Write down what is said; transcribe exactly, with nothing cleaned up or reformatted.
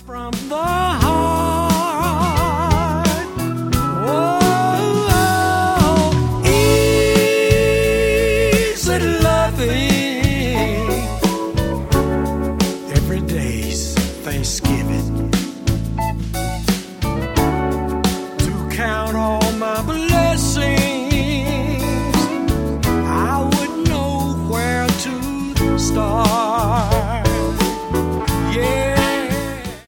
From the heart. Oh, easy loving. Every day's Thanksgiving.